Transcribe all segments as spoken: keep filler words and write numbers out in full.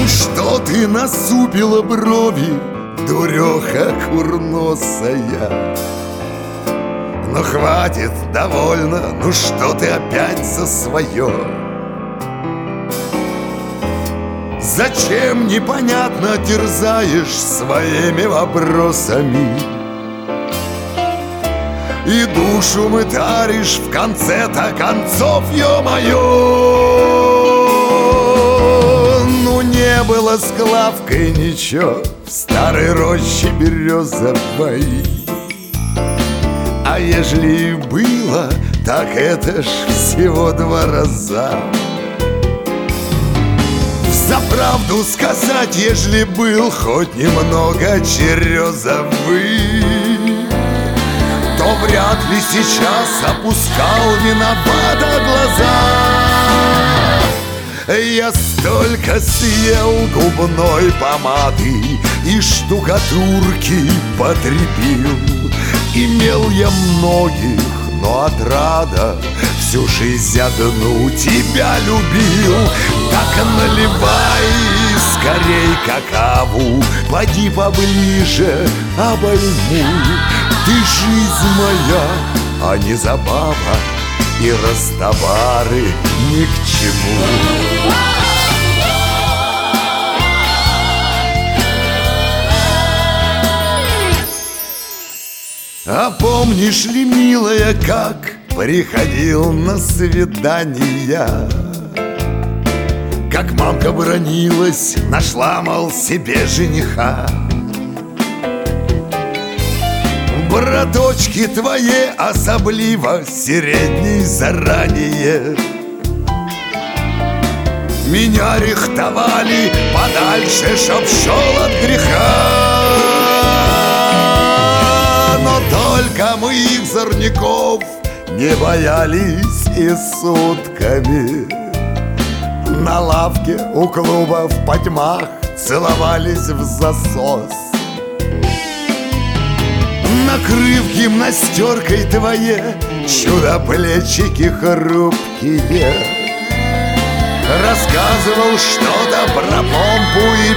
что ты насупила брови, дуреха курносая? Ну хватит, довольно, ну что ты опять за свое? Зачем, непонятно, терзаешь своими вопросами? И душу мытаришь в конце-то концов, ё-моё! Ну не было с Клавкой ничего в старой роще березовой. А ежели и было, так это ж всего два раза. Взаправду сказать, ежели был хоть немного черезовый, то вряд ли сейчас опускал виновато глаза. Я столько съел губной помады и штукатурки потребил. Имел я многих, но отрада всю жизнь одну тебя любил. Так наливай скорей какаву, поди поближе, обойму. Ты жизнь моя, а не забава, и разговоры ни к чему. А помнишь ли, милая, как приходил на свидания? Как мамка бронилась, нашла, мол, себе жениха. Браточки твои, особливо средней заранее, меня рихтовали подальше, чтоб шел от греха. Но только мы их зорняков не боялись и сутками на лавке у клуба в потьмах целовались в засос. Накрыв гимнастеркой твои чудо-плечики хрупкие, рассказывал что-то про помпу и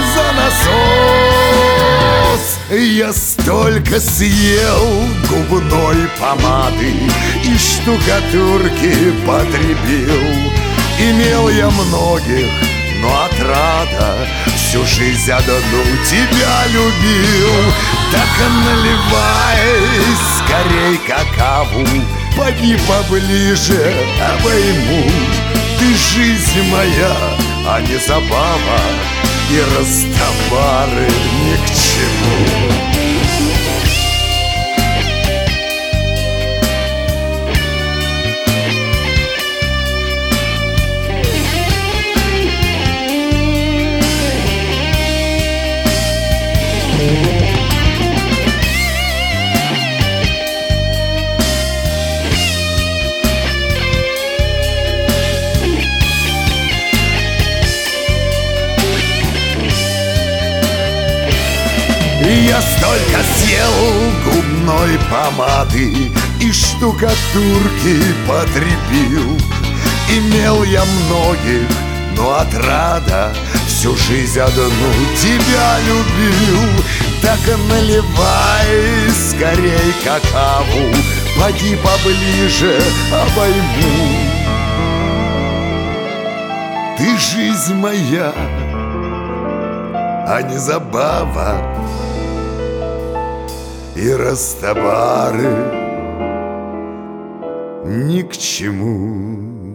бензонасос. Я столько съел губной помады и штукатурки потребил. Имел я многих, но отрада всю жизнь одну тебя любил. Так наливай скорей какаву, поди поближе, обойму. Ты жизнь моя, а не забава, и разговоры ни к чему. Я столько съел губной помады и штукатурки потребил. Имел я многих, но отрада всю жизнь одну тебя любил. Так наливай скорей какаву, поди поближе, обойму. Ты жизнь моя, а не забава, и разговоры ни к чему.